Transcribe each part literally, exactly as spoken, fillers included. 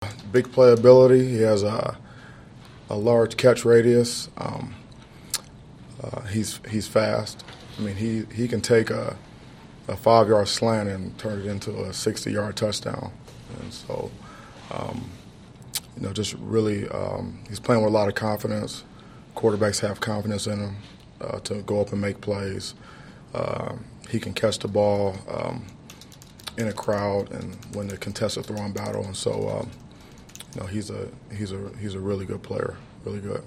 big playability. He has a, a large catch radius. Um, uh, he's he's fast. I mean, he, he can take a, a five-yard slant and turn it into a sixty-yard touchdown. And so, um, you know, just really, um, he's playing with a lot of confidence. Quarterbacks have confidence in him uh, to go up and make plays. Uh, he can catch the ball um, in a crowd and win the contested throwing battle. And so, um, you know, he's a he's a he's a really good player, really good.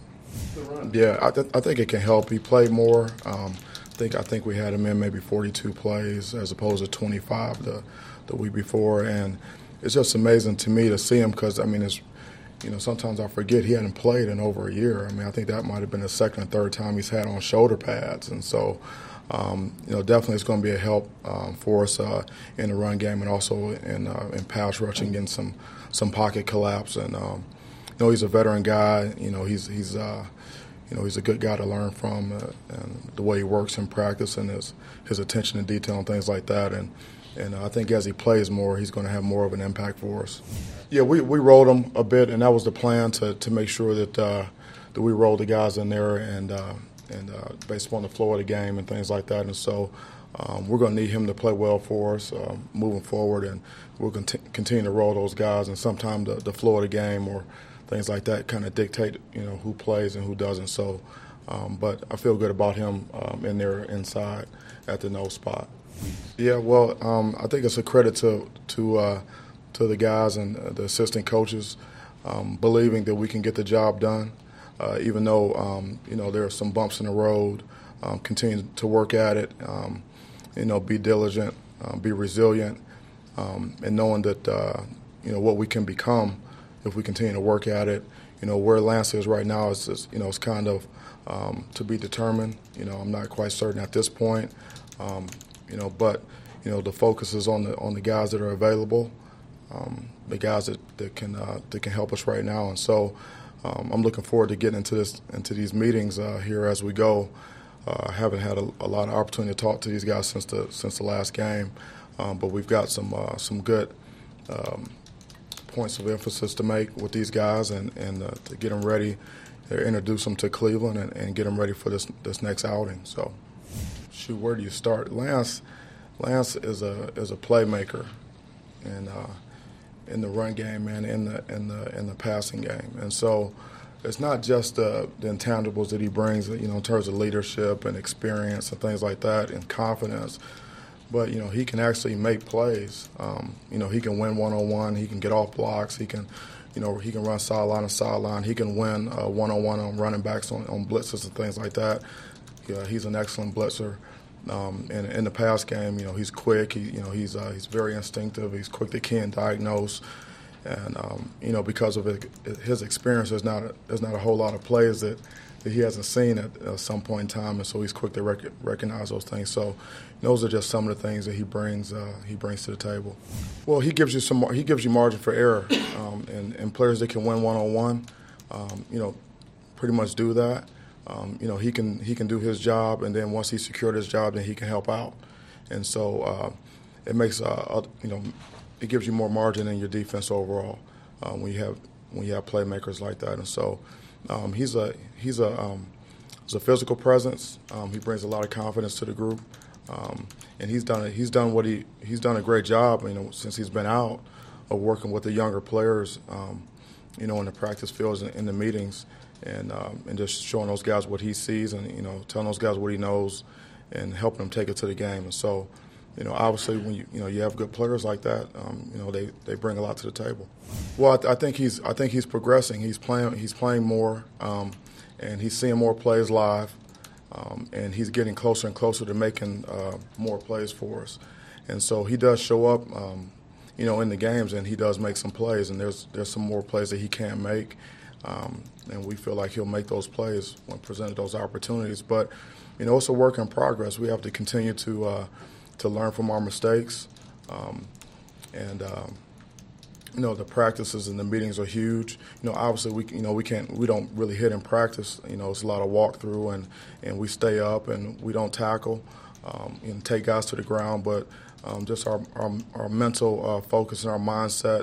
Yeah, I, th- I think it can help. He played more. Um, I think I think we had him in maybe forty-two plays as opposed to twenty-five the the week before, and it's just amazing to me to see him because I mean it's. You know, sometimes I forget he hadn't played in over a year. I mean, I think that might have been the second or third time he's had on shoulder pads. And so, um, you know, definitely it's going to be a help um, for us uh, in the run game and also in uh, in pass rushing, getting some some pocket collapse. And, um, you know, he's a veteran guy. You know, he's, he's uh, you know, he's a good guy to learn from uh, and the way he works in practice and his, his attention to detail and things like that. And, And I think as he plays more, he's going to have more of an impact for us. Yeah, we, we rolled him a bit, and that was the plan to, to make sure that uh, that we rolled the guys in there and uh, and uh, based upon the flow of the game and things like that. And so um, we're going to need him to play well for us uh, moving forward, and we'll cont- continue to roll those guys. And sometimes the, the flow of the game or things like that kind of dictate, you know, who plays and who doesn't. So, um, but I feel good about him um, in there inside at the nose spot. Yeah, well, um, I think it's a credit to to uh, to the guys and the assistant coaches um, believing that we can get the job done, uh, even though um, you know there are some bumps in the road. Um, continue to work at it, um, you know, be diligent, uh, be resilient, um, and knowing that uh, you know what we can become if we continue to work at it. You know, where Lance is right now is, is you know it's kind of um, to be determined. You know, I'm not quite certain at this point. Um, You know, but you know the focus is on the on the guys that are available, um, the guys that, that can uh, that can help us right now, and so um, I'm looking forward to getting into this into these meetings uh, here as we go. Uh, I haven't had a, a lot of opportunity to talk to these guys since the since the last game, um, but we've got some uh, some good um, points of emphasis to make with these guys and and uh, to get them ready, to introduce them to Cleveland and, and get them ready for this this next outing. So. Shoot, where do you start? Lance, Lance is a is a playmaker, and uh, in the run game and in the in the in the passing game, and so it's not just uh, the intangibles that he brings, you know, in terms of leadership and experience and things like that, and confidence. But you know, he can actually make plays. Um, you know, he can win one on one. He can get off blocks. He can, you know, he can run sideline to sideline. He can win one on one on running backs on, on blitzes and things like that. Yeah, he's an excellent blitzer. Um, and in the pass game, you know, he's quick. He, you know, he's uh, he's very instinctive. He's quick to key and diagnose. And um, you know, because of it, his experience, there's not a, there's not a whole lot of plays that, that he hasn't seen at uh, some point in time, and so he's quick to rec- recognize those things. So those are just some of the things that he brings uh, he brings to the table. Well, he gives you some he gives you margin for error, um, and, and players that can win one on one, you know, pretty much do that. Um, you know, he can he can do his job, and then once he's secured his job, then he can help out. And so uh, it makes uh, you know it gives you more margin in your defense overall uh, when you have when you have playmakers like that. And so um, he's a he's a um, he's a physical presence. Um, he brings a lot of confidence to the group, um, and he's done he's done what he he's done a great job. You know, since he's been out of working with the younger players, um, you know, in the practice fields and in the meetings. And um, and just showing those guys what he sees, and you know, telling those guys what he knows, and helping them take it to the game. And so, you know, obviously when you you know you have good players like that, um, you know, they, they bring a lot to the table. Well, I, th- I think he's I think he's progressing. He's playing he's playing more, um, and he's seeing more plays live, um, and he's getting closer and closer to making uh, more plays for us. And so he does show up, um, you know, in the games, and he does make some plays. And there's there's some more plays that he can't make. Um, and we feel like he'll make those plays when presented those opportunities. But, you know, it's a work in progress. We have to continue to uh, to learn from our mistakes. Um, and, um, you know, the practices and the meetings are huge. You know, obviously, we you know we can't we don't really hit in practice. You know, it's a lot of walkthrough, and, and we stay up and we don't tackle um, and take guys to the ground. But um, just our, our, our mental uh, focus and our mindset,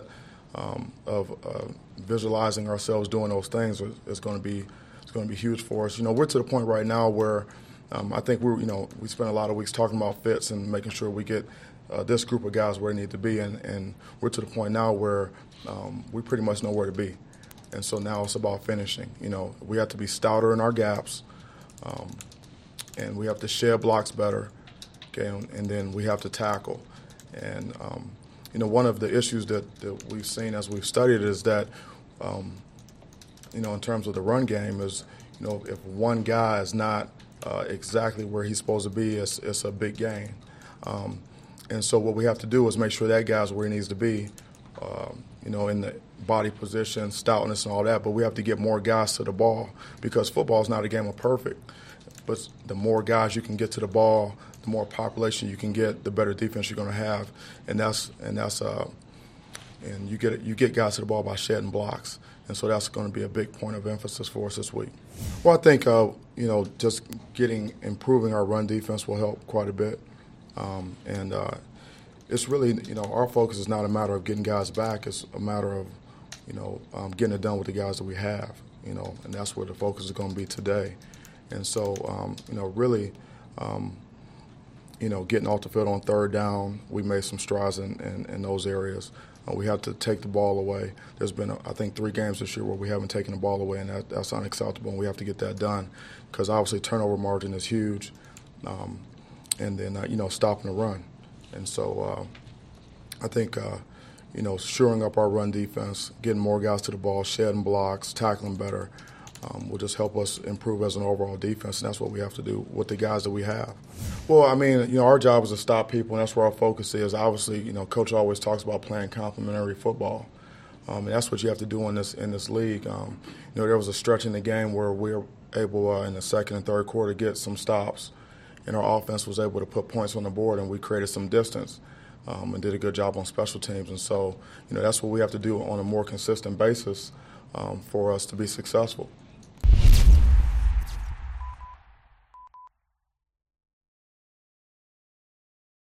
um, of uh, visualizing ourselves doing those things is, is going to be it's going to be huge for us. You know, we're to the point right now where um, I think we're you know we spend a lot of weeks talking about fits and making sure we get uh, this group of guys where they need to be, and, and we're to the point now where um, we pretty much know where to be, and so now it's about finishing. You know, we have to be stouter in our gaps, um, and we have to shed blocks better, okay, and, and then we have to tackle, and um, you know, one of the issues that, that we've seen as we've studied is that, um, you know, in terms of the run game is, you know, if one guy is not uh, exactly where he's supposed to be, it's, it's a big gain. Um, and so what we have to do is make sure that guy's where he needs to be, um, you know, in the body position, stoutness and all that, but we have to get more guys to the ball because football is not a game of perfect. But the more guys you can get to the ball, the more population you can get, the better defense you're going to have, and that's and that's uh, and you get you get guys to the ball by shedding blocks, and so that's going to be a big point of emphasis for us this week. Well, I think uh, you know just getting improving our run defense will help quite a bit, um, and uh, it's really you know our focus is not a matter of getting guys back; it's a matter of you know um, getting it done with the guys that we have, you know, and that's where the focus is going to be today. And so, um, you know, really, um, you know, getting off the field on third down, we made some strides in, in, in those areas. Uh, we have to take the ball away. There's been, I think, three games this year where we haven't taken the ball away, and that, that's unacceptable, and we have to get that done because obviously turnover margin is huge. Um, and then, uh, you know, stopping the run. And so uh, I think, uh, you know, shoring up our run defense, getting more guys to the ball, shedding blocks, tackling better, Um, will just help us improve as an overall defense, and that's what we have to do with the guys that we have. Well, I mean, you know, our job is to stop people, and that's where our focus is. Obviously, you know, Coach always talks about playing complementary football, um, and that's what you have to do in this in this league. Um, you know, there was a stretch in the game where we were able uh, in the second and third quarter to get some stops, and our offense was able to put points on the board, and we created some distance um, and did a good job on special teams. And so, you know, that's what we have to do on a more consistent basis um, for us to be successful.